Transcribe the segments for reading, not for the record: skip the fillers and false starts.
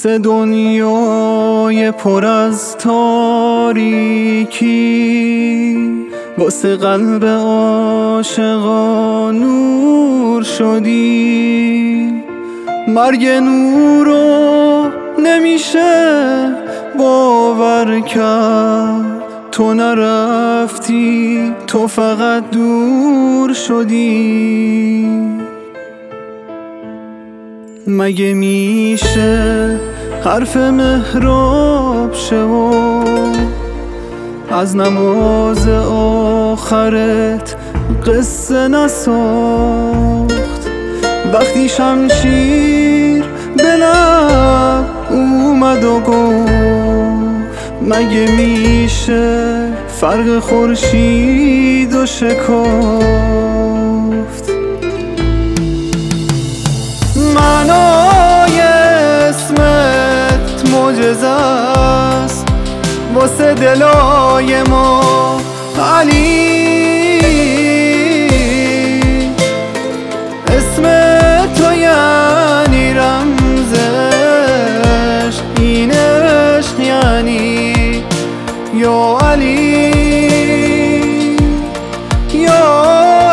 واسه دنیای پر از تاریکی، واسه قلب عاشقا نور شدی. مرگ نورو نمیشه باور کرد، تو نرفتی، تو فقط دور شدی. مگه میشه حرف محراب شه و از نماز آخرت قصه نساخت؟ وقتی شمشیر به لب اومد و گفت مگه میشه فرق خورشید و شکافت؟ معنای اسمت معجزه است واسه دلای ما علی. اسم تو یعنی رمزش، این عشق یعنی یا علی یا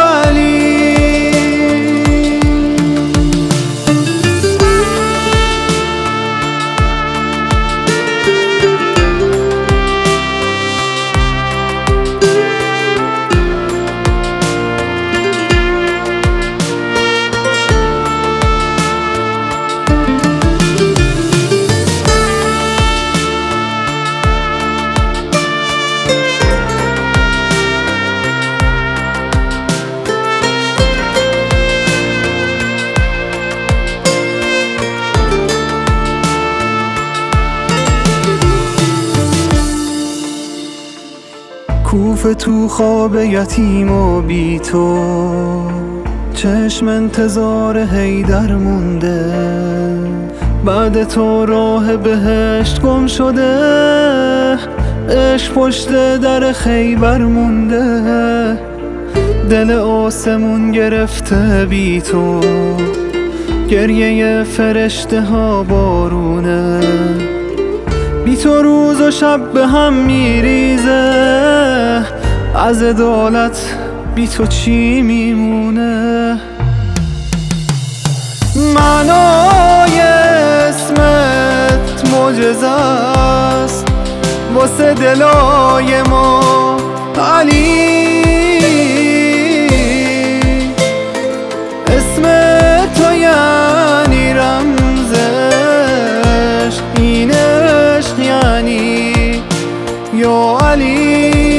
کوفه تو خواب یتیم و بی تو، چشم انتظار حیدر مونده. بعد تو راه بهشت گم شده، عشق پشت در خیبر مونده. دل آسمون گرفته بی تو، گریه فرشته ها بارونه. بی تو روز و شب به هم میریزه، از عدالت بی تو چی میمونه؟ معنای اسمت معجزه است واسه دلای ما علی. اسم تو یعنی رمزش، این عشق یعنی یا علی.